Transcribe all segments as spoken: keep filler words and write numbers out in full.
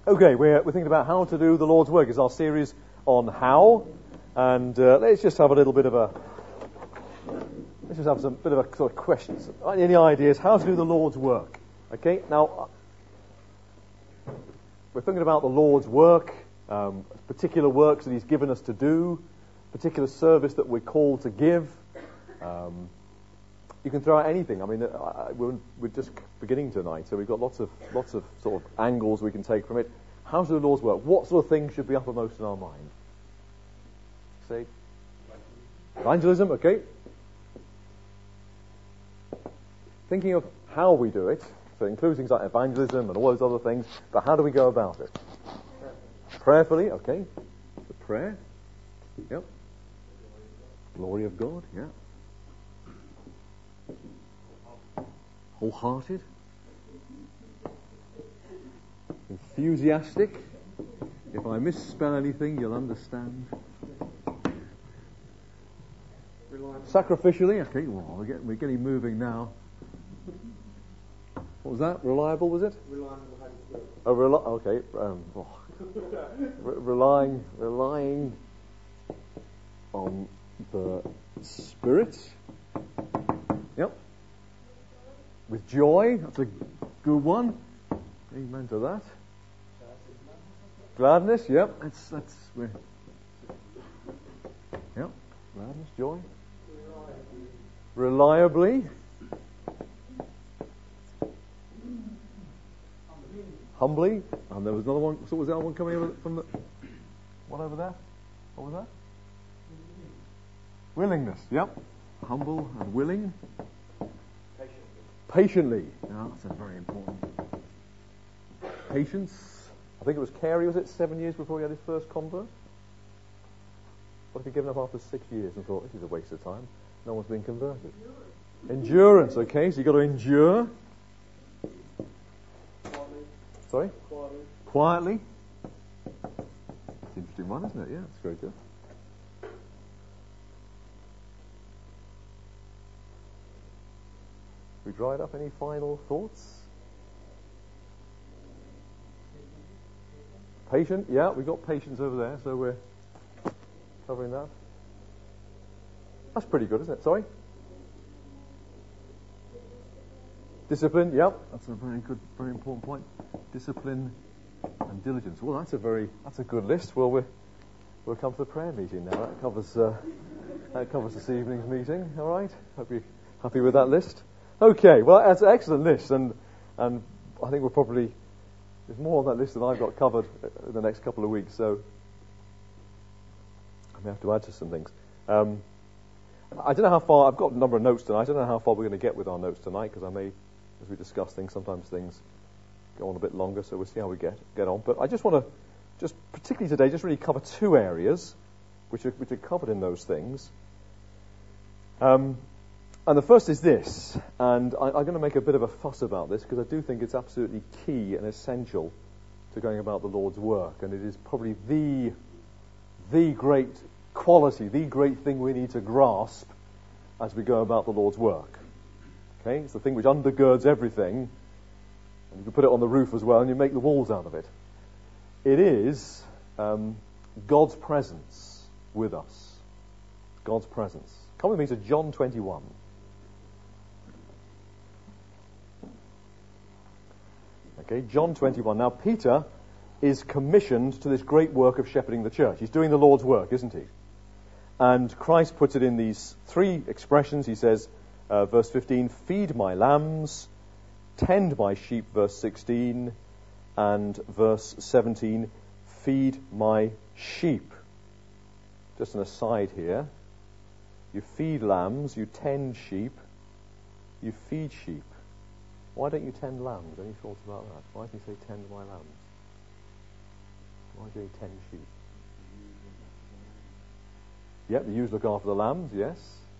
Okay, we're, we're thinking about how to do the Lord's work. It's our series on how, and uh, let's just have a little bit of a, let's just have some bit of a sort of questions. Any ideas how to do the Lord's work? Okay, now we're thinking about the Lord's work, um, particular works that He's given us to do, particular service that we're called to give. Um, You can throw out anything. I mean, uh, we're, we're just beginning tonight, so we've got lots of lots of sort of angles we can take from it. How does the Lord's work? What sort of things should be uppermost in our mind? Say, evangelism. Okay. Thinking of how we do it, so includes things like evangelism and all those other things. But how do we go about it? Prayerfully. Okay. The prayer. Yep. Glory of God. Yeah. Wholehearted, enthusiastic. If I misspell anything, you'll understand. Reliable. Sacrificially, okay. Well, we're getting, we're getting moving now. What was that? Reliable, was it? Reliable. Oh, rel- okay. Um, oh. Re- relying, relying on the Spirit. Yep. With joy, that's a good one. Amen to that. Gladness, yep, that's that's where. Yep, gladness, joy. Reliably. Humbly. And there was another one. So was the other one coming over from the one over there? What was that? Willingness. Yep. Humble and willing. Patiently. Yeah, that's a very important. Patience. I think it was Carey, was it, seven years before he had his first convert? What if he'd given up after six years and thought, this is a waste of time? No one's been converted. Endurance, Endurance okay, so you've got to endure. Quietly. Sorry? Quietly. Quietly. It's an interesting one, isn't it? Yeah, it's very good. We dried up. Any final thoughts? Patient, yeah, we've got patience over there, so we're covering that. That's pretty good, isn't it? Sorry? Discipline, yep, that's a very good, very important point. Discipline and diligence. Well, that's a very, that's a good list. Well, we're, we'll come to the prayer meeting now. That covers, uh, that covers this evening's meeting. All right? Hope you're happy with that list. Okay, well, that's an excellent list, and and I think we're probably, there's more on that list than I've got covered in the next couple of weeks, so I may have to add to some things. Um, I don't know how far, I've got a number of notes tonight, I don't know how far we're going to get with our notes tonight, because I may, as we discuss things, sometimes things go on a bit longer, so we'll see how we get get on. But I just want to, just particularly today, just really cover two areas, which are, which are covered in those things. Um... And the first is this, and I, I'm going to make a bit of a fuss about this because I do think it's absolutely key and essential to going about the Lord's work, and it is probably the the great quality, the great thing we need to grasp as we go about the Lord's work. Okay, it's the thing which undergirds everything, and you can put it on the roof as well, and you make the walls out of it. It is um, God's presence with us. God's presence. Come with me to John twenty-one. Okay, John twenty-one. Now, Peter is commissioned to this great work of shepherding the church. He's doing the Lord's work, isn't he? And Christ puts it in these three expressions. He says, uh, verse fifteen, feed my lambs, tend my sheep, verse sixteen, and verse seventeen, feed my sheep. Just an aside here. You feed lambs, you tend sheep, you feed sheep. Why don't you tend lambs? Any thoughts about that? Why do you say tend my lambs? Why do you tend sheep? Yep, the ewes look after the lambs, yes.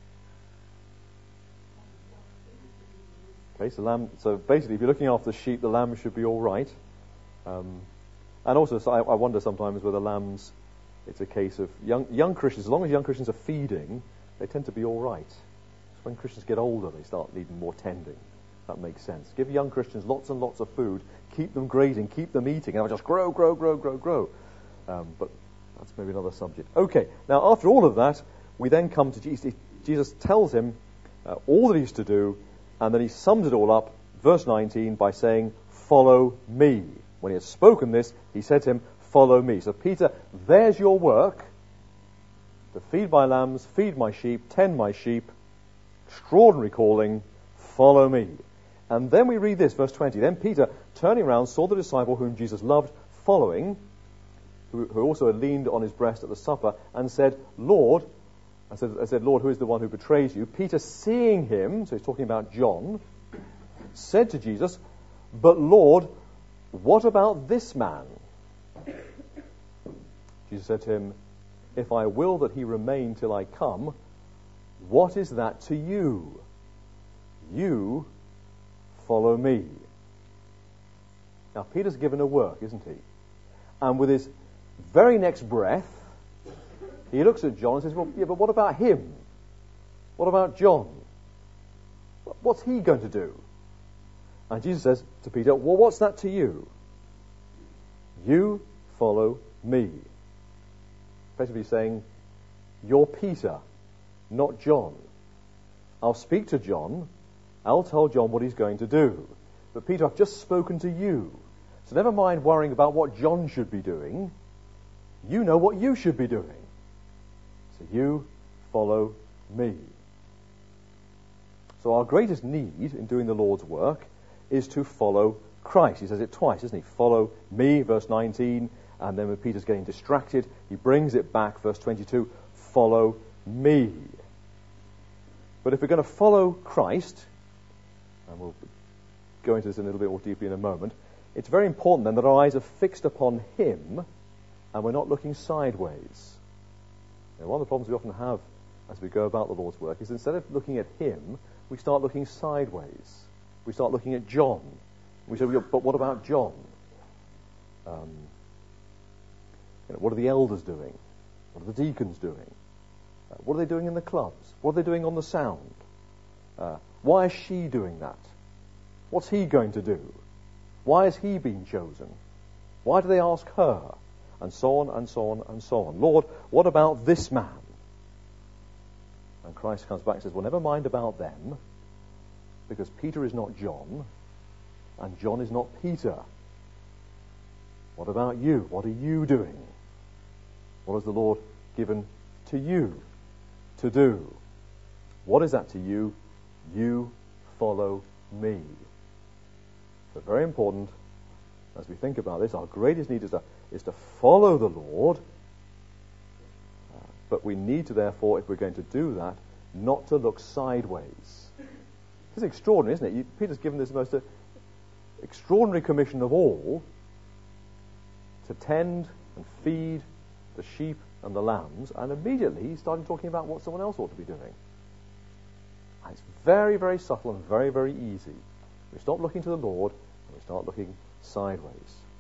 Okay, so lamb. So basically, if you're looking after the sheep, the lambs should be all right. Um, and also, so I, I wonder sometimes whether lambs, it's a case of young young Christians. As long as young Christians are feeding, they tend to be all right. So when Christians get older, they start needing more tending. That makes sense. Give young Christians lots and lots of food. Keep them grazing. Keep them eating. And they'll just grow, grow, grow, grow, grow. Um, but that's maybe another subject. Okay, now after all of that, we then come to Jesus. Jesus tells him uh, all that he's to do, and then he sums it all up, verse nineteen, by saying, follow me. When he had spoken this, he said to him, follow me. So Peter, there's your work. To feed my lambs, feed my sheep, tend my sheep. Extraordinary calling, follow me. And then we read this, verse twenty. Then Peter, turning around, saw the disciple whom Jesus loved, following, who, who also had leaned on his breast at the supper, and said, Lord, I said, I said, Lord, who is the one who betrays you? Peter, seeing him, so he's talking about John, said to Jesus, but Lord, what about this man? Jesus said to him, if I will that he remain till I come, what is that to you? You follow me. Now, Peter's given a work, isn't he? And with his very next breath, he looks at John and says, well, yeah, but what about him? What about John? What's he going to do? And Jesus says to Peter, well, what's that to you? You follow me. Basically saying, you're Peter, not John. I'll speak to John. I'll tell John what he's going to do. But Peter, I've just spoken to you. So never mind worrying about what John should be doing. You know what you should be doing. So you follow me. So our greatest need in doing the Lord's work is to follow Christ. He says it twice, doesn't he? Follow me, verse nineteen. And then when Peter's getting distracted, he brings it back, verse twenty-two, follow me. But if we're going to follow Christ, and we'll go into this a little bit more deeply in a moment, it's very important then that our eyes are fixed upon him and we're not looking sideways. Now, one of the problems we often have as we go about the Lord's work is instead of looking at him, we start looking sideways. We start looking at John. We say, but what about John? Um, you know, what are the elders doing? What are the deacons doing? Uh, what are they doing in the clubs? What are they doing on the sound? Uh, why is she doing that? What's he going to do? Why has he been chosen? Why do they ask her? And so on, and so on, and so on. Lord, what about this man? And Christ comes back and says, well, never mind about them, because Peter is not John, and John is not Peter. What about you? What are you doing? What has the Lord given to you to do? What is that to you? You follow me. So very important, as we think about this, our greatest need is to, is to follow the Lord, uh, but we need to therefore, if we're going to do that, not to look sideways. It's extraordinary, isn't it? You, Peter's given this most uh, extraordinary commission of all, to tend and feed the sheep and the lambs, and immediately he started talking about what someone else ought to be doing. And it's very, very subtle and very, very easy. We stop looking to the Lord and we start looking sideways.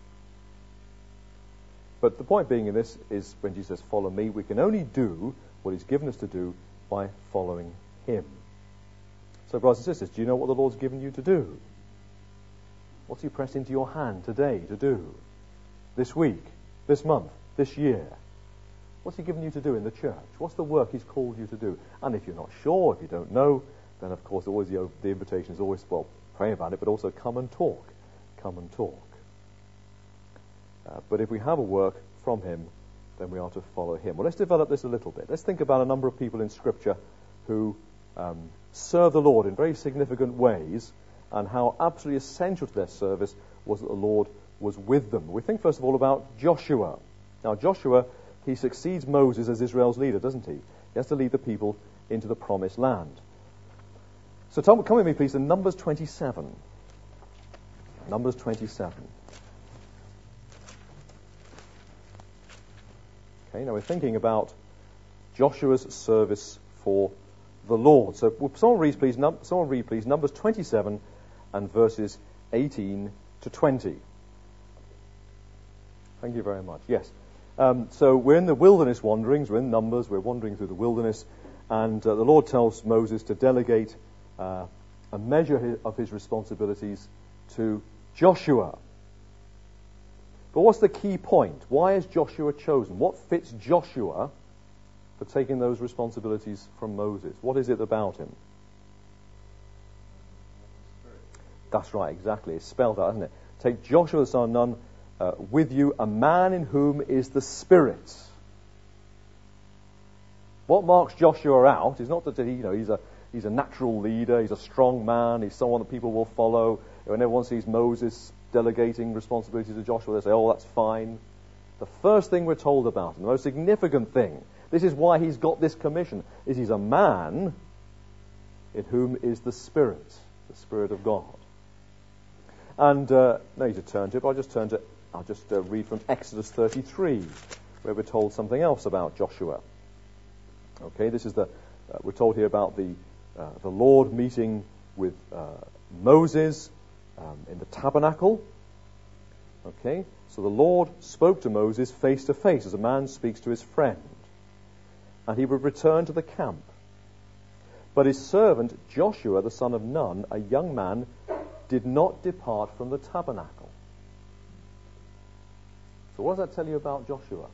But the point being in this is when Jesus says, follow me, we can only do what he's given us to do by following him. So, brothers and sisters, do you know what the Lord's given you to do? What's he pressed into your hand today to do? This week, this month, this year? What's he given you to do in the church? What's the work he's called you to do? And if you're not sure, if you don't know, then of course always the, the invitation is always, well, pray about it, but also come and talk. Come and talk. Uh, but if we have a work from him, then we are to follow him. Well, let's develop this a little bit. Let's think about a number of people in Scripture who um, serve the Lord in very significant ways, and how absolutely essential to their service was that the Lord was with them. We think first of all about Joshua. Now, Joshua, he succeeds Moses as Israel's leader, doesn't he? He has to lead the people into the promised land. So Tom, come with me, please, to Numbers twenty-seven. Numbers twenty-seven. Okay, now we're thinking about Joshua's service for the Lord. So will someone read, please, num- someone read, please, Numbers twenty-seven and verses eighteen to twenty. Thank you very much. Yes. Um, so we're in the wilderness wanderings. We're in Numbers. We're wandering through the wilderness. And uh, the Lord tells Moses to delegate uh, a measure of his responsibilities to Joshua. But what's the key point? Why is Joshua chosen? What fits Joshua for taking those responsibilities from Moses? What is it about him? That's right, exactly. It's spelled out, isn't it? Take Joshua the son of Nun uh, with you, a man in whom is the Spirit. What marks Joshua out is not that he, you know, he's a he's a natural leader, he's a strong man, he's someone that people will follow. When everyone sees Moses delegating responsibilities to Joshua, they say, oh, that's fine. The first thing we're told about him, the most significant thing, this is why he's got this commission, is he's a man in whom is the Spirit, the Spirit of God. And uh, no need to turn to it, but I'll just turn to, I'll just uh, read from Exodus thirty-three, where we're told something else about Joshua. Okay, this is the, uh, we're told here about the uh, the Lord meeting with uh, Moses um, in the tabernacle. Okay, so the Lord spoke to Moses face to face, as a man speaks to his friend, and he would return to the camp. But his servant Joshua the son of Nun, a young man, did not depart from the tabernacle. So what does that tell you about Joshua?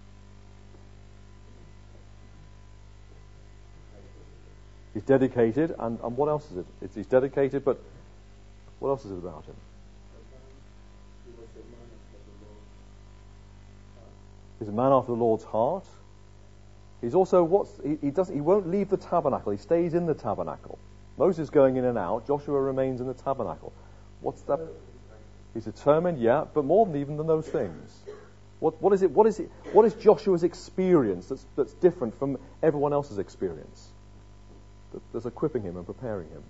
He's dedicated, and, and what else is it? It's, he's dedicated, but what else is it about him? He's a man after the Lord's heart. He's also what's he, he doesn't he won't leave the tabernacle. He stays in the tabernacle. Moses is going in and out. Joshua remains in the tabernacle. What's that? He's determined, yeah, but more than even than those things. What what is it? What is it? What is Joshua's experience that's that's different from everyone else's experience? That's equipping him and preparing him.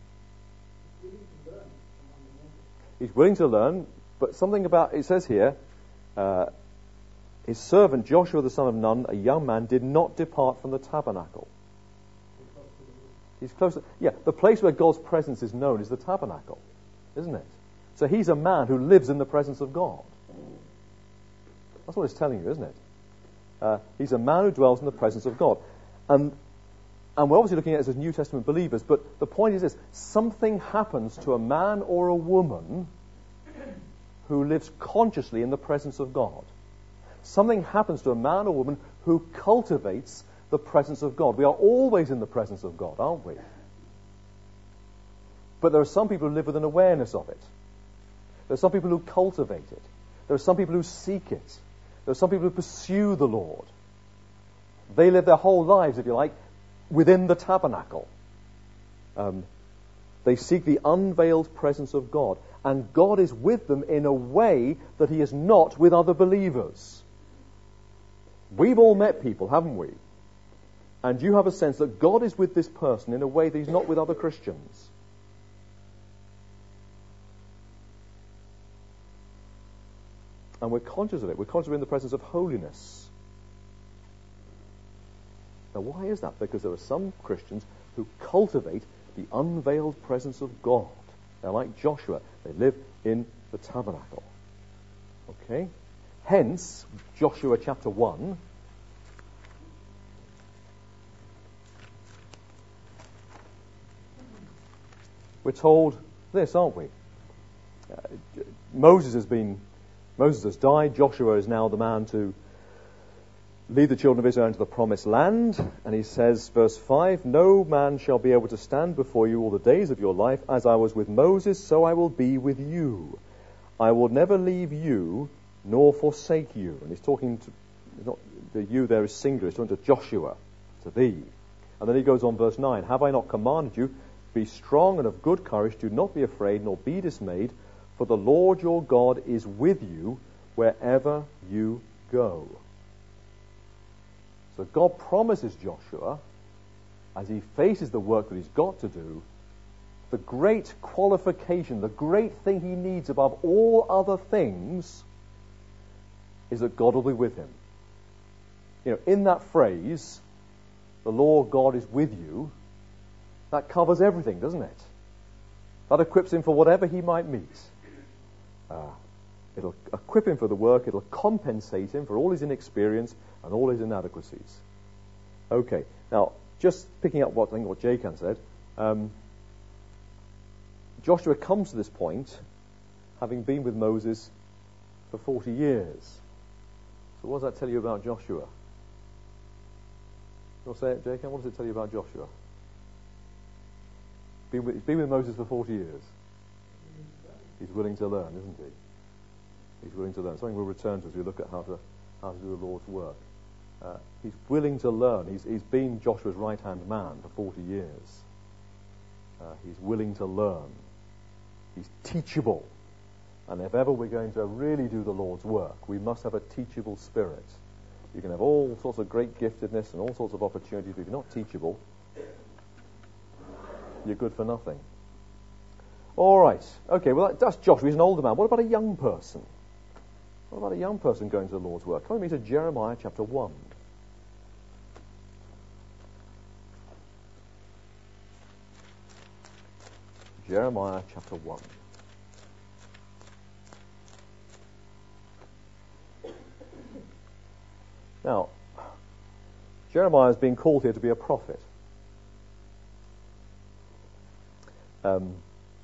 He's willing to learn, but something about it says here. Uh, his servant Joshua the son of Nun, a young man, did not depart from the tabernacle. He's close to, yeah, the place where God's presence is known is the tabernacle, isn't it? So he's a man who lives in the presence of God. That's what it's telling you, isn't it? Uh, he's a man who dwells in the presence of God. And and we're obviously looking at it as New Testament believers, but the point is this: something happens to a man or a woman who lives consciously in the presence of God. Something happens to a man or woman who cultivates the presence of God. We are always in the presence of God, aren't we? But there are some people who live with an awareness of it. There are some people who cultivate it. There are some people who seek it. There are some people who pursue the Lord. They live their whole lives, if you like, within the tabernacle. Um, they seek the unveiled presence of God. And God is with them in a way that he is not with other believers. We've all met people, haven't we? And you have a sense that God is with this person in a way that he's not with other Christians. And we're conscious of it. We're conscious of it in the presence of holiness. Now, why is that? Because there are some Christians who cultivate the unveiled presence of God. They're like Joshua. They live in the tabernacle. Okay? Hence, Joshua chapter one. We're told this, aren't we? Uh, Moses has been, Moses has died. Joshua is now the man to lead the children of Israel into the promised land. And he says, verse five, no man shall be able to stand before you all the days of your life. As I was with Moses, so I will be with you. I will never leave you nor forsake you. And he's talking to, not, the you there is singular, he's talking to Joshua, to thee. And then he goes on, verse nine, have I not commanded you, be strong and of good courage, do not be afraid nor be dismayed, for the Lord your God is with you wherever you go. So God promises Joshua, as he faces the work that he's got to do, the great qualification, the great thing he needs above all other things is that God will be with him. You know, in that phrase, the Lord God is with you, that covers everything, doesn't it? That equips him for whatever he might meet. Uh, it'll equip him for the work, it'll compensate him for all his inexperience and all his inadequacies. Okay, now, just picking up what I think what Jacan said, um, Joshua comes to this point having been with Moses for forty years. So what does that tell you about Joshua? You'll say it, Jacob? What does it tell you about Joshua? Been with, he's been with Moses for forty years. He's willing to learn, isn't he? He's willing to learn. Something we'll return to as we look at how to how to do the Lord's work. Uh, he's willing to learn. He's, he's been Joshua's right-hand man for forty years. Uh, he's willing to learn. He's teachable. And if ever we're going to really do the Lord's work, we must have a teachable spirit. You can have all sorts of great giftedness and all sorts of opportunities, but if you're not teachable, you're good for nothing. All right. Okay, well, that, that's Joshua. He's an older man. What about a young person? What about a young person going to the Lord's work? Come with me to Jeremiah chapter one. Jeremiah chapter one. Now, Jeremiah is being called here to be a prophet. Um,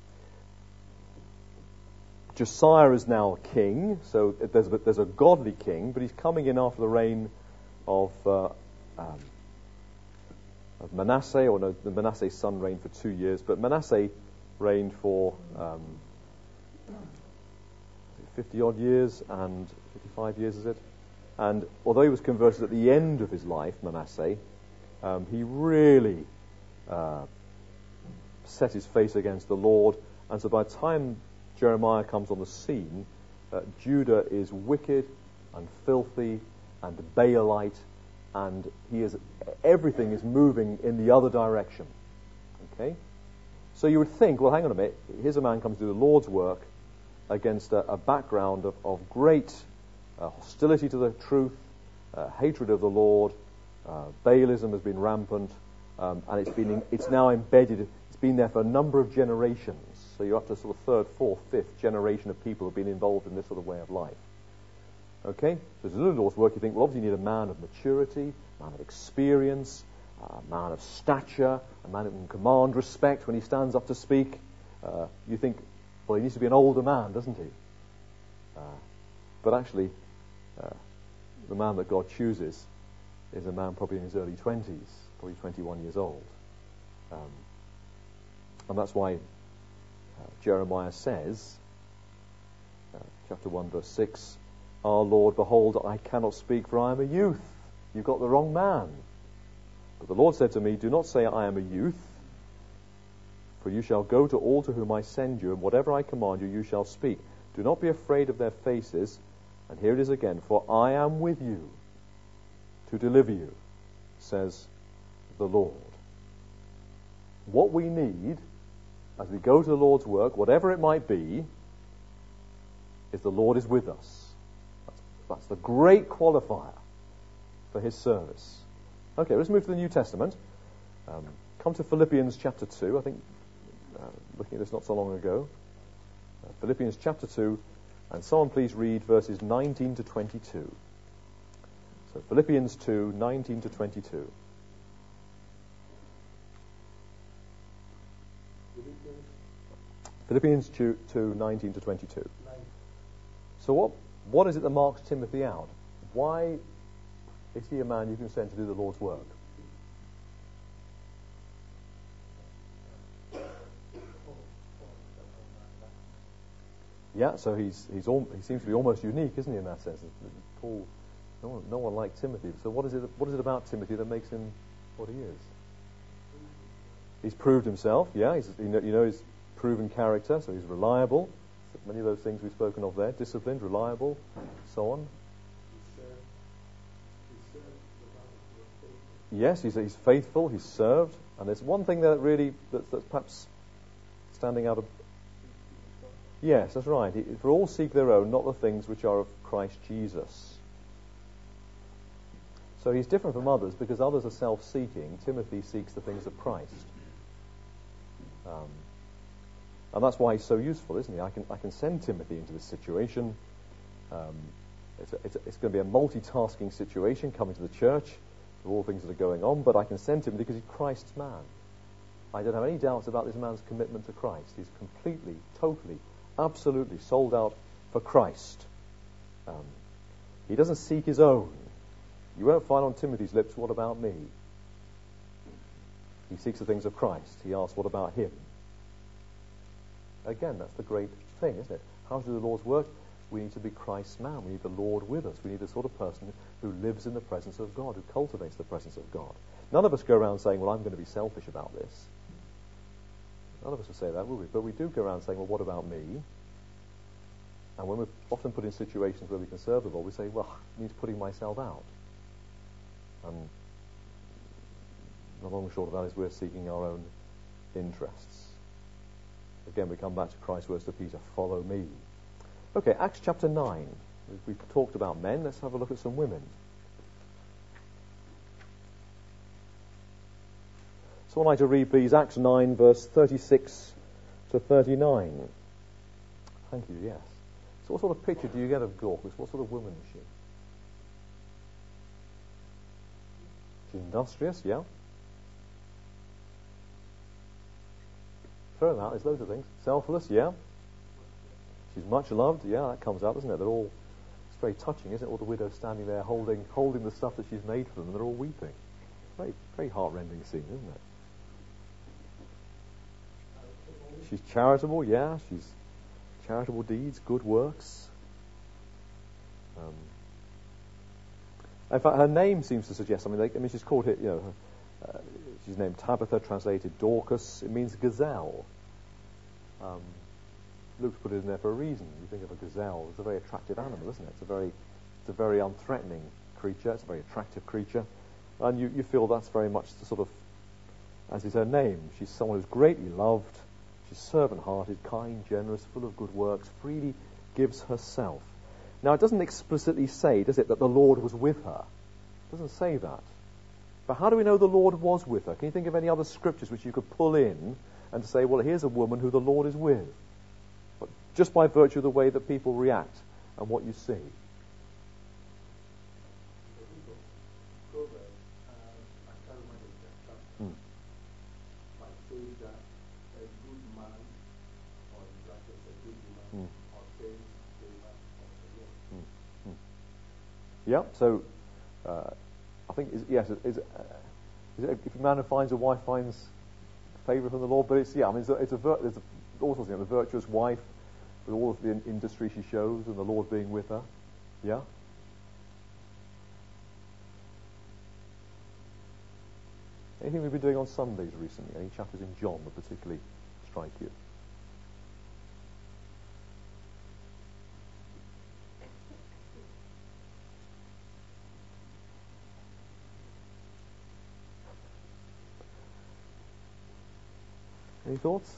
Josiah is now a king, so there's a, there's a godly king, but he's coming in after the reign of, uh, um, of Manasseh, or no, Manasseh's son reigned for two years, but Manasseh reigned for um, fifty-odd years, and fifty-five years, is it? And although he was converted at the end of his life, Manasseh, um, he really uh, set his face against the Lord, and so by the time Jeremiah comes on the scene, uh, Judah is wicked and filthy and Baalite, and he is everything is moving in the other direction. Okay, so you would think, well, hang on a minute. Here's a man comes to do the Lord's work against a, a background of, of great uh, hostility to the truth, uh, hatred of the Lord. Uh, Baalism has been rampant, um, and it's been it's now embedded. It's been there for a number of generations. So you're up to sort of third, fourth, fifth generation of people who have been involved in this sort of way of life. Okay? So to do the Lord's work, you think, well, obviously you need a man of maturity, a man of experience, a man of stature, a man who can command respect when he stands up to speak. Uh, you think, well, he needs to be an older man, doesn't he? Uh, but actually, uh, the man that God chooses is a man probably in his early twenties, probably twenty-one years old. Um, and that's why Uh, Jeremiah says, uh, chapter one, verse six, "Our Lord, behold, I cannot speak, for I am a youth." You've got the wrong man. But the Lord said to me, "Do not say I am a youth, for you shall go to all to whom I send you, and whatever I command you, you shall speak. Do not be afraid of their faces." And here it is again, "For I am with you to deliver you, says the Lord." What we need as we go to the Lord's work, whatever it might be, is the Lord is with us. That's, that's the great qualifier for his service. Okay, let's move to the New Testament. Um, come to Philippians chapter two. I think, uh, looking at this not so long ago. Uh, Philippians chapter two, and someone please read verses nineteen to twenty-two. So Philippians two, nineteen to twenty-two. Philippians two, nineteen to twenty-two. So what what is it that marks Timothy out? Why is he a man you can send to do the Lord's work? Yeah, so he's he's al- he seems to be almost unique, isn't he, in that sense? Paul, no one, no one like Timothy. So what is it what is it about Timothy that makes him what he is? He's proved himself. Yeah, he's you know, you know he's proven character, so he's reliable. Many of those things we've spoken of there: disciplined, reliable, so on. Yes, he's he's faithful. He's served, and there's one thing that really that's, that's perhaps standing out of. Yes, that's right. He, for all seek their own, not the things which are of Christ Jesus. So he's different from others because others are self-seeking. Timothy seeks the things of Christ. Um, and that's why he's so useful, isn't he? I can I can send Timothy into this situation. Um, it's, a, it's, a, it's going to be a multitasking situation coming to the church, of all things that are going on, but I can send him because he's Christ's man. I don't have any doubts about this man's commitment to Christ. He's completely, totally, absolutely sold out for Christ. Um, he doesn't seek his own. You won't find on Timothy's lips, what about me? He seeks the things of Christ. He asks, what about him? Again, that's the great thing, isn't it? How to do the Lord's work? We need to be Christ's man. We need the Lord with us. We need the sort of person who lives in the presence of God, who cultivates the presence of God. None of us go around saying, well, I'm going to be selfish about this. None of us will say that, will we? But we do go around saying, well, what about me? And when we're often put in situations where we can serve the Lord, we say, well, it means putting myself out. And the long and short of that is we're seeking our own interests. Again, we come back to Christ's words to Peter, follow me. Okay, Acts chapter nine. We've talked about men. Let's have a look at some women. So I'd like to read, please, Acts nine, verse thirty-six to thirty-nine. Thank you, yes. So what sort of picture do you get of Dorcas? What sort of woman is she? She's industrious, yeah. Throw them out, there's loads of things. Selfless, yeah. She's much loved, yeah, that comes out, doesn't it? They're all, it's very touching, isn't it? All the widows standing there holding holding the stuff that she's made for them, and they're all weeping. Very, very heart-rending scene, isn't it? She's charitable, yeah. She's charitable deeds, good works. Um, in fact, her name seems to suggest something. Like, I mean, she's called it, you know, uh, she's named Tabitha, translated Dorcas. It means gazelle. Um, Luke's put it in there for a reason. You think of a gazelle, it's a very attractive animal, isn't it? It's a very, it's a very unthreatening creature. It's a very attractive creature, and you, you feel that's very much the sort of, as is her name. She's someone who's greatly loved. She's servant-hearted, kind, generous, full of good works, freely gives herself. Now, it doesn't explicitly say, does it, that the Lord was with her? It doesn't say that. But how do we know the Lord was with her? Can you think of any other scriptures which you could pull in and say, well, here's a woman who the Lord is with? But just by virtue of the way that people react and what you see. Hmm. Yeah, so uh, I think, is, yes, is, uh, is it, if a man who finds a wife finds favour from the Lord, but it's, yeah, I mean, it's a, it's a, vir- there's a, all sorts of things, the virtuous wife with all of the in- industry she shows and the Lord being with her, yeah? Anything we've been doing on Sundays recently? Any chapters in John that particularly strike you? Any thoughts?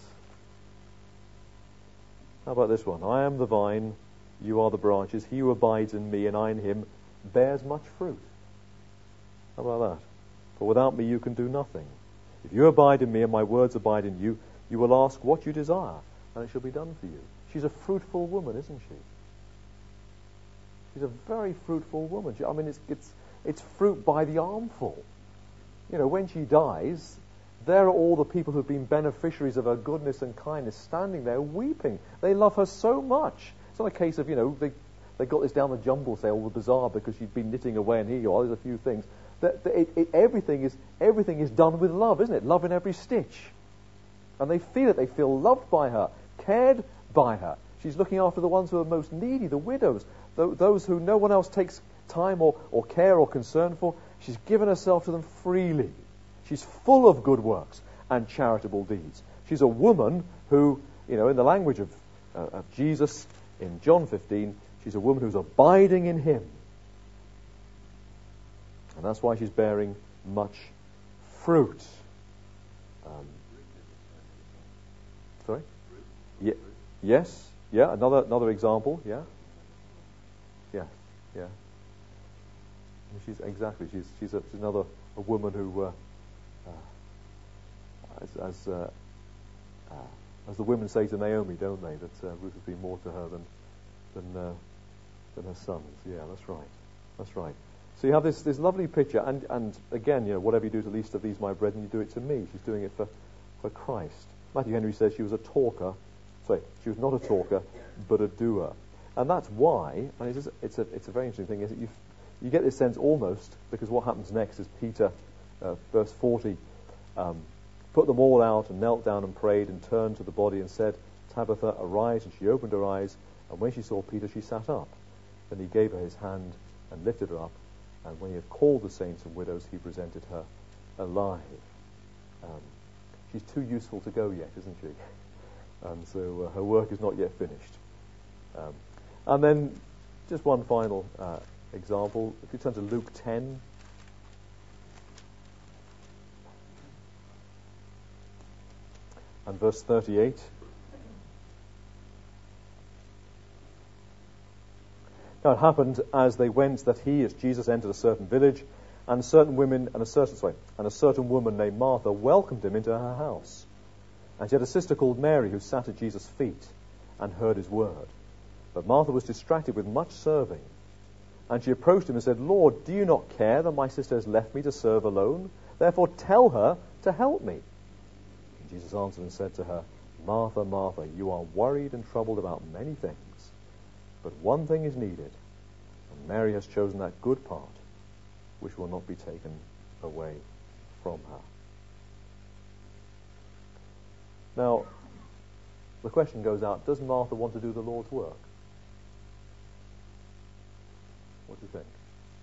How about this one? I am the vine, you are the branches. He who abides in me and I in him bears much fruit. How about that? For without me you can do nothing. If you abide in me and my words abide in you, you will ask what you desire, and it shall be done for you. She's a fruitful woman, isn't she? She's a very fruitful woman. She, I mean, it's, it's, it's fruit by the armful. You know, when she dies, there are all the people who've been beneficiaries of her goodness and kindness standing there weeping. They love her so much. It's not a case of, you know, they they got this down the jumble sale with the bazaar because she'd been knitting away and here you are, there's a few things. That, that it, it, everything is everything is done with love, isn't it? Love in every stitch. And they feel it. They feel loved by her, cared by her. She's looking after the ones who are most needy, the widows, th- those who no one else takes time or, or care or concern for. She's given herself to them freely. She's full of good works and charitable deeds. She's a woman who, you know, in the language of, uh, of Jesus in John fifteen, she's a woman who's abiding in him. And that's why she's bearing much fruit. Um, sorry? Yeah, yes, yeah, another another example, yeah. Yeah, yeah. She's exactly, she's she's, a, she's another a woman who uh, Uh, as as, uh, uh, as the women say to Naomi, don't they, that uh, Ruth has been more to her than than uh, than her sons. Yeah, that's right. That's right. So you have this this lovely picture, and and again, you know, whatever you do to the least of these, my brethren, you do it to me. She's doing it for for Christ. Matthew Henry says she was a talker. Sorry, she was not a talker, but a doer. And that's why, and it's, it's, a, it's a very interesting thing, is that you, you get this sense almost, because what happens next is Peter, uh, verse forty, um, put them all out and knelt down and prayed and turned to the body and said, Tabitha, arise. And she opened her eyes, and when she saw Peter, she sat up. Then he gave her his hand and lifted her up, and when he had called the saints and widows, he presented her alive. Um, she's too useful to go yet, isn't she? And so uh, her work is not yet finished. Um, and then just one final uh, example. If you turn to Luke ten. And verse thirty-eight. Now it happened as they went that he, as Jesus entered a certain village, and certain women and a certain sorry, and a certain woman named Martha welcomed him into her house. And she had a sister called Mary who sat at Jesus' feet and heard his word. But Martha was distracted with much serving. And she approached him and said, Lord, do you not care that my sister has left me to serve alone? Therefore tell her to help me. And Jesus answered and said to her, Martha, Martha, you are worried and troubled about many things, but one thing is needed, and Mary has chosen that good part, which will not be taken away from her. Now, the question goes out, does Martha want to do the Lord's work? What do you think?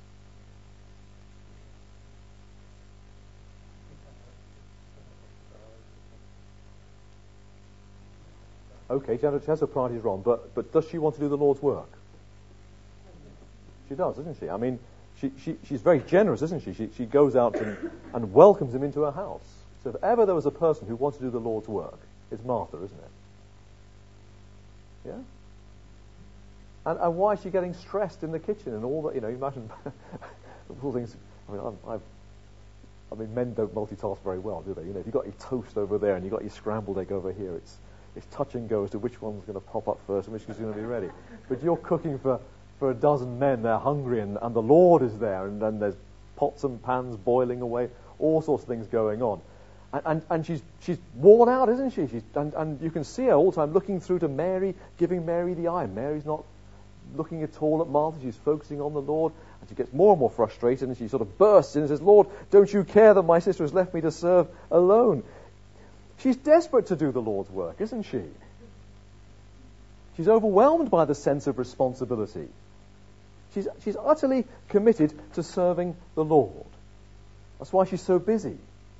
Okay, she has her priorities wrong, but, but does she want to do the Lord's work? She does, doesn't she? I mean, she, she, she's very generous, isn't she? She, she goes out and, and welcomes him into her house. So if ever there was a person who wants to do the Lord's work, it's Martha, isn't it? Yeah? And, and why is she getting stressed in the kitchen and all that? You know, imagine all things. I mean, I'm, I've, I mean, men don't multitask very well, do they? You know, if you've got your toast over there and you've got your scrambled egg over here, it's it's touch and go as to which one's going to pop up first and which is going to be ready. But you're cooking for, for a dozen men, they're hungry, and, and the Lord is there, and then there's pots and pans boiling away, all sorts of things going on. And, and, and she's she's worn out, isn't she? She's, and, and you can see her all the time looking through to Mary, giving Mary the eye. Mary's not looking at all at Martha, she's focusing on the Lord, and she gets more and more frustrated, and she sort of bursts in and says, Lord, don't you care that my sister has left me to serve alone? She's desperate to do the Lord's work, isn't she? She's overwhelmed by the sense of responsibility. She's, she's utterly committed to serving the Lord. That's why she's so busy.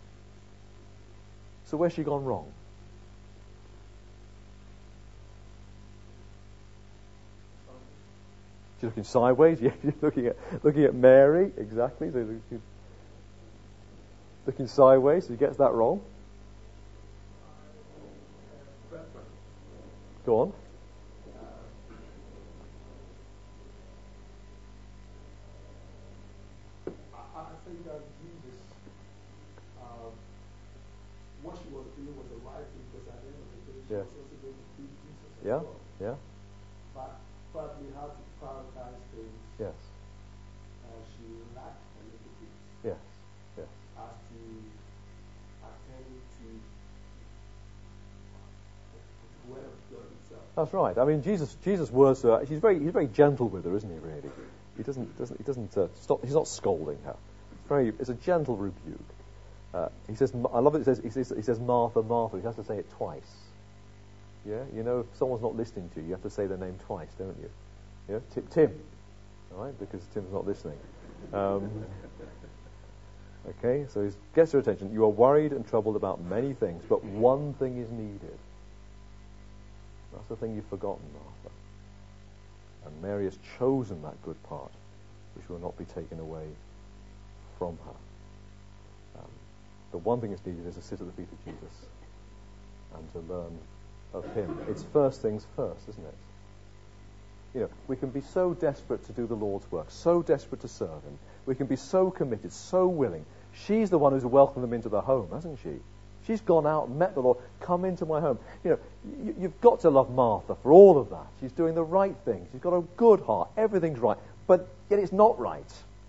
So where's she gone wrong? She's looking sideways. Yeah, she's looking at looking at Mary, exactly. So looking, looking sideways, so she gets that wrong. Go on. I think that Jesus, um, what she was doing was the right thing, because at the end of the day, she Yeah. was also going to feed Jesus as Yeah, well. yeah, But probably how to prioritize things. yes, Uh, she lacked a little bit yes, yes. as to attending to the word of God itself. That's right. I mean, Jesus. Jesus was. Uh, he's very. He's very gentle with her, isn't he? Really. He doesn't. Doesn't. He doesn't uh, stop. He's not scolding her. It's very. It's a gentle rebuke. Uh, he says. I love it. It says. He says. He says, Martha, Martha. He has to say it twice. Yeah. You know, if someone's not listening to you, you have to say their name twice, don't you? Yeah. Tim. Tim. All right, because Tim's not listening. Um, okay. So he gets her attention. You are worried and troubled about many things, but one thing is needed. That's the thing you've forgotten, Martha. And Mary has chosen that good part, which will not be taken away from her. Um, the one thing that's needed is to sit at the feet of Jesus and to learn of him. It's first things first, isn't it? You know, we can be so desperate to do the Lord's work, so desperate to serve him. We can be so committed, so willing. She's the one who's welcomed them into the home, hasn't she? She's gone out and met the Lord. Come into my home. You know, you, you've got to love Martha for all of that. She's doing the right thing. She's got a good heart. Everything's right. But yet it's not right.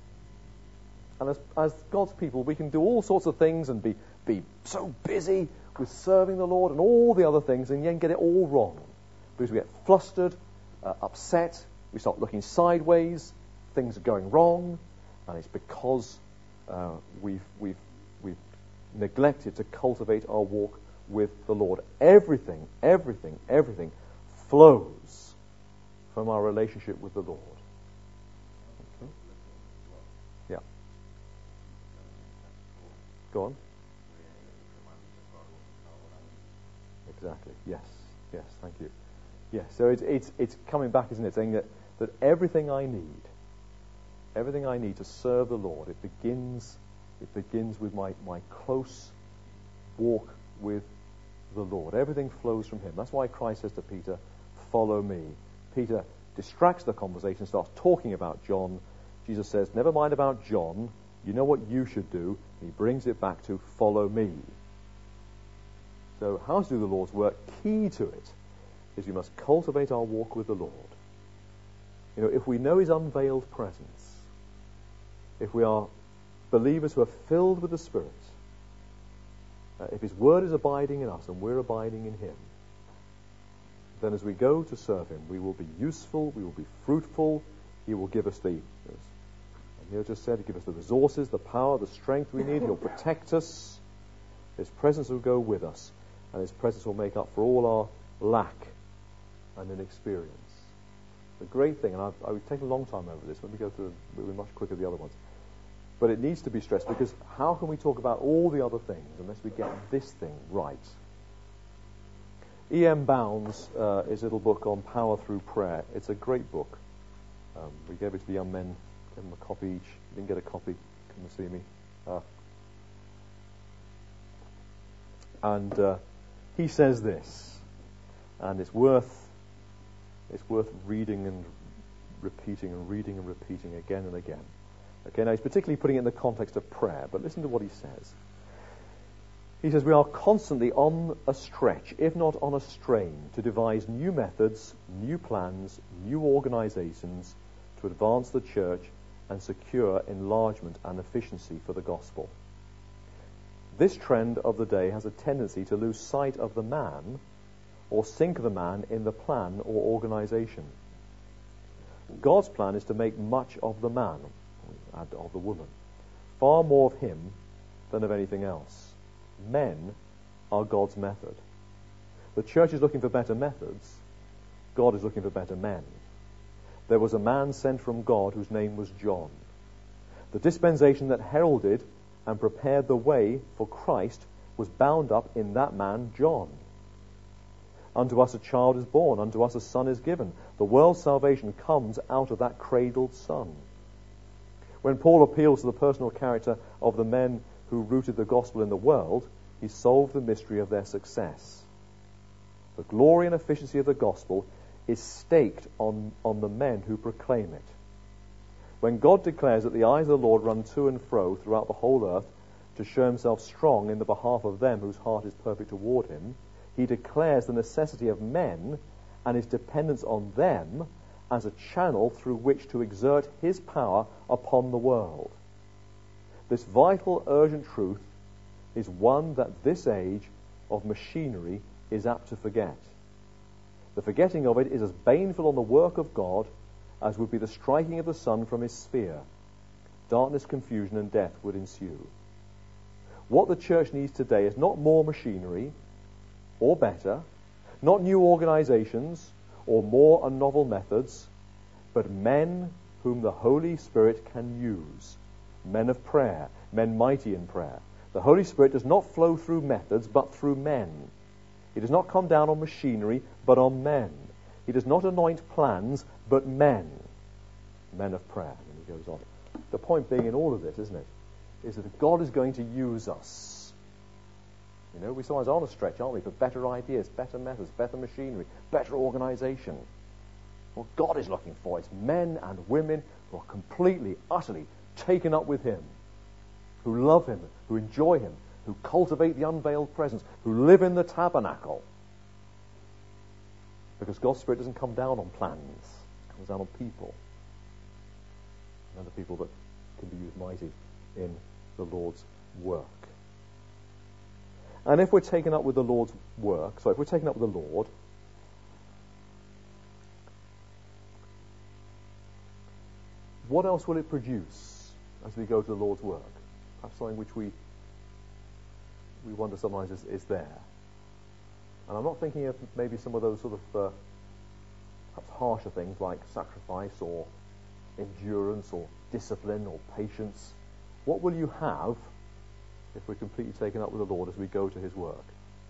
And as, as God's people, we can do all sorts of things and be, be so busy with serving the Lord and all the other things, and then get it all wrong. Because we get flustered, uh, upset, we start looking sideways, things are going wrong, and it's because uh, we've, we've, we've neglected to cultivate our walk with the Lord. Everything, everything, everything flows from our relationship with the Lord. Okay? Yeah. Go on. Exactly. Yes. Yes. Thank you. Yes. So it's it's it's coming back, isn't it? Saying that, that everything I need, everything I need to serve the Lord, it begins it begins with my, my close walk with the Lord. Everything flows from Him. That's why Christ says to Peter, "Follow me." Peter distracts the conversation, starts talking about John. Jesus says, "Never mind about John. You know what you should do." He brings it back to "Follow me." So how to do the Lord's work, key to it, is we must cultivate our walk with the Lord. You know, if we know His unveiled presence, if we are believers who are filled with the Spirit, uh, if His Word is abiding in us and we're abiding in Him, then as we go to serve Him, we will be useful, we will be fruitful. He will give us the, as Neil just said, He'll give us the resources, the power, the strength we need. He'll protect us. His presence will go with us, and His presence will make up for all our lack and inexperience. The great thing, and I've, I've taken a long time over this, let me go through we'll be much quicker than the other ones, but it needs to be stressed, because how can we talk about all the other things unless we get this thing right? E M Bounds, uh, his little book on power through prayer, it's a great book. Um, we gave it to the young men, gave them a copy each. If you didn't get a copy, come and see me. Uh, and uh, he says this, and it's worth it's worth reading and repeating and reading and repeating again and again. Okay, now he's particularly putting it in the context of prayer, but listen to what he says. He says, "We are constantly on a stretch, if not on a strain, to devise new methods, new plans, new organizations to advance the church and secure enlargement and efficiency for the gospel. This trend of the day has a tendency to lose sight of the man or sink the man in the plan or organization. God's plan is to make much of the man, and of the woman, far more of him than of anything else. Men are God's method. The church is looking for better methods. God is looking for better men. There was a man sent from God whose name was John. The dispensation that heralded and prepared the way for Christ was bound up in that man, John. Unto us a child is born, unto us a son is given. The world's salvation comes out of that cradled son. When Paul appeals to the personal character of the men who rooted the gospel in the world, he solved the mystery of their success. The glory and efficiency of the gospel is staked on, on the men who proclaim it. When God declares that the eyes of the Lord run to and fro throughout the whole earth to show himself strong in the behalf of them whose heart is perfect toward him, he declares the necessity of men and his dependence on them as a channel through which to exert his power upon the world. This vital, urgent truth is one that this age of machinery is apt to forget. The forgetting of it is as baneful on the work of God as would be the striking of the sun from his sphere. Darkness, confusion, and death would ensue. What the church needs today is not more machinery or better, not new organizations or more and novel methods, but men whom the Holy Spirit can use. Men of prayer, men mighty in prayer. The Holy Spirit does not flow through methods, but through men. He does not come down on machinery, but on men. He does not anoint plans, but men. Men of prayer. And he goes on. The point being in all of this, isn't it, is that God is going to use us. You know, we sometimes are on a stretch, aren't we, for better ideas, better methods, better machinery, better organization. What God is looking for is men and women who are completely, utterly taken up with him, who love him, who enjoy him, who cultivate the unveiled presence, who live in the tabernacle. Because God's Spirit doesn't come down on plans, it comes down on people. And the people that can be used mighty in the Lord's work. And if we're taken up with the Lord's work, so if we're taken up with the Lord, what else will it produce as we go to the Lord's work? Perhaps something which we we wonder sometimes is, is there. And I'm not thinking of maybe some of those sort of uh, perhaps harsher things like sacrifice or endurance or discipline or patience. What will you have if we're completely taken up with the Lord as we go to his work?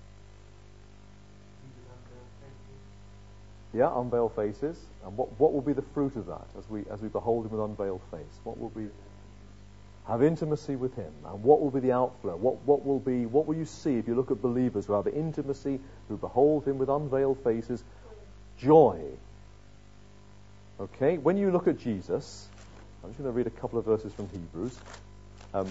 Yeah, unveiled faces. And what, what will be the fruit of that as we as we behold him with unveiled face? What will be? Have intimacy with him. And what will be the outflow? What what will be what will you see if you look at believers who have intimacy, who behold him with unveiled faces? Joy. Okay, when you look at Jesus, I'm just going to read a couple of verses from Hebrews. Um,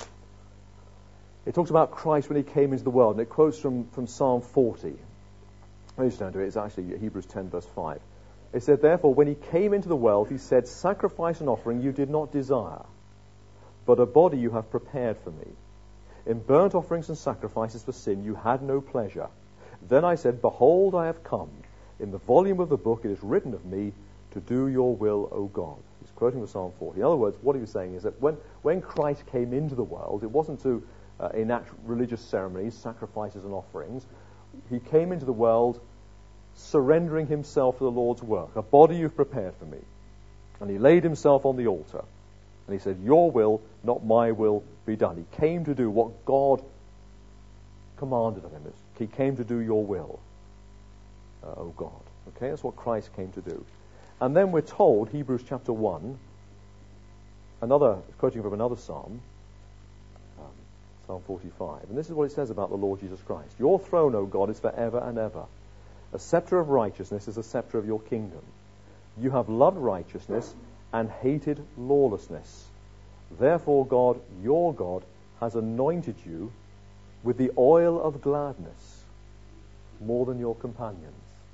it talks about Christ when he came into the world, and it quotes from, from Psalm forty. I just don't do it. It's actually Hebrews ten, verse five. It said, therefore, when he came into the world, he said, sacrifice and offering you did not desire, but a body you have prepared for me. In burnt offerings and sacrifices for sin you had no pleasure. Then I said, behold, I have come. In the volume of the book it is written of me, to do your will, O God. He's quoting from Psalm forty. In other words, what he was saying is that when, when Christ came into the world, it wasn't to uh, enact religious ceremonies, sacrifices and offerings. He came into the world surrendering himself to the Lord's work. A body you've prepared for me. And he laid himself on the altar. And he said, your will, not my will, be done. He came to do what God commanded of him. He came to do your will, uh, O God. Okay, that's what Christ came to do. And then we're told, Hebrews chapter one, another, quoting from another psalm, um, Psalm forty-five, and this is what it says about the Lord Jesus Christ. Your throne, O God, is forever and ever. A scepter of righteousness is a scepter of your kingdom. You have loved righteousness and hated lawlessness. Therefore God, your God, has anointed you with the oil of gladness more than your companions.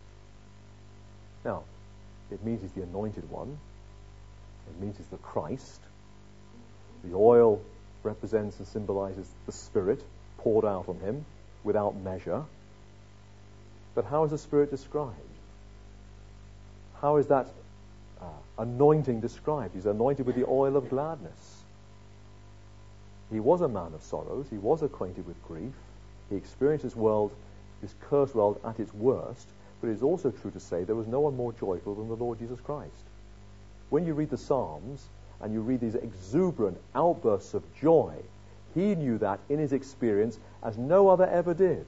Now, it means he's the anointed one. It means he's the Christ. The oil represents and symbolizes the Spirit poured out on him without measure. But how is the Spirit described? How is that uh, anointing described? He's anointed with the oil of gladness. He was a man of sorrows. He was acquainted with grief. He experienced this world, this cursed world, at its worst. But it is also true to say there was no one more joyful than the Lord Jesus Christ. When you read the Psalms and you read these exuberant outbursts of joy, he knew that in his experience as no other ever did.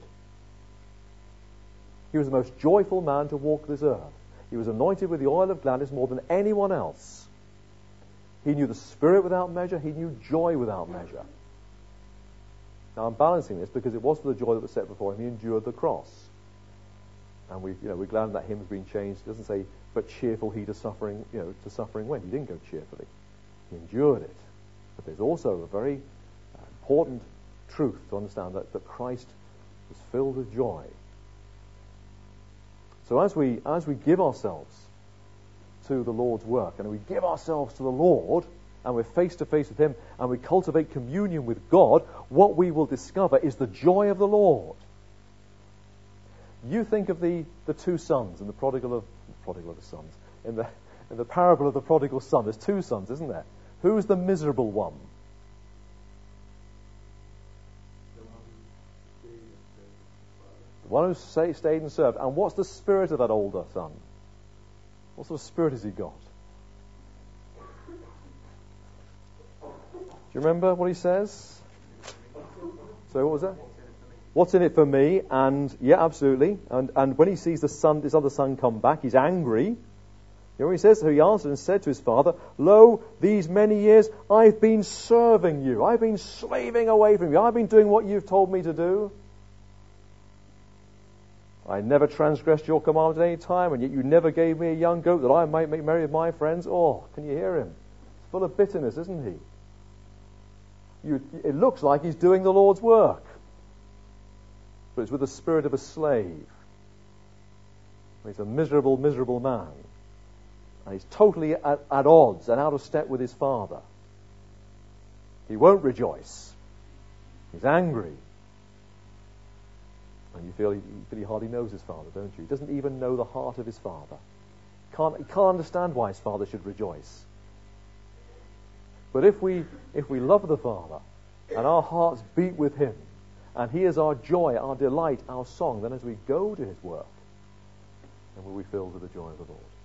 He was the most joyful man to walk this earth. He was anointed with the oil of gladness more than anyone else. He knew the Spirit without measure. He knew joy without measure. Now I'm balancing this because it was for the joy that was set before him. He endured the cross. And we, you know, we're glad that hymn has been changed. It doesn't say, but cheerful he to suffering, you know, to suffering went. He didn't go cheerfully. He endured it. But there's also a very uh, important truth to understand that, that Christ was filled with joy. So as we as we give ourselves to the Lord's work, and we give ourselves to the Lord, and we're face to face with him, and we cultivate communion with God, what we will discover is the joy of the Lord. You think of the, the two sons in the prodigal of prodigal of the sons in the in the parable of the prodigal son. There's two sons, isn't there? Who's the miserable one? The one who stayed and served. And what's the spirit of that older son? What sort of spirit has he got? Do you remember what he says? So what was that? What's in it for me? And yeah, absolutely. And and when he sees the son, this other son come back, he's angry. You know what he says? So he answered and said to his father, lo, these many years I've been serving you. I've been slaving away from you. I've been doing what you've told me to do. I never transgressed your command at any time, and yet you never gave me a young goat that I might make merry with my friends. Oh, can you hear him? He's full of bitterness, isn't he? You, it looks like he's doing the Lord's work, but it's with the spirit of a slave. He's a miserable, miserable man. And he's totally at, at odds and out of step with his father. He won't rejoice. He's angry. And you feel, you feel he hardly knows his father, don't you? He doesn't even know the heart of his father. Can't, he can't understand why his father should rejoice. But if we, if we love the Father, and our hearts beat with him, and he is our joy, our delight, our song, then as we go to his work, then will we be filled with the joy of the Lord.